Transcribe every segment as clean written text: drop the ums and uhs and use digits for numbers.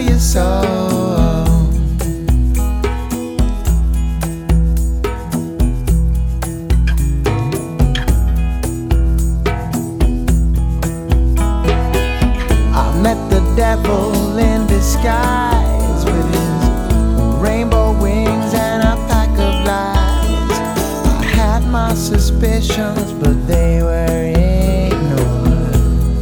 your soul. I met the devil in disguise with his rainbow wings and a pack of lies. I had my suspicions, but they were ignored.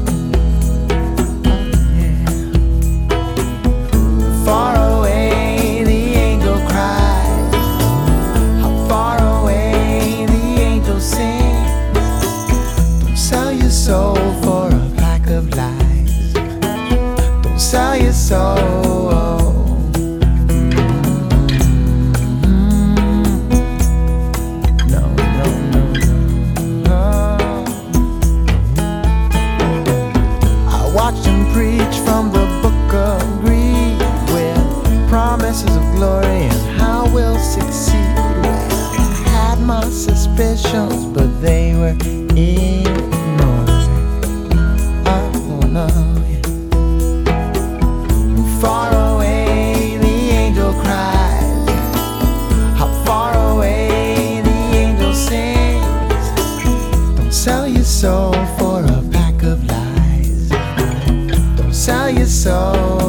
Far away the angel cries, how far away the angel sings. Don't sell your soul for a pack of lies. Don't sell your soul. No, no, no, no. I watched him preach from the book of greed, with promises of glory and how we'll succeed. Well, I had my suspicions, but they were ignored. Oh no, yeah. Far away the angel cries, how far away the angel sings. Don't sell your soul for a pack of lies. Don't sell your soul.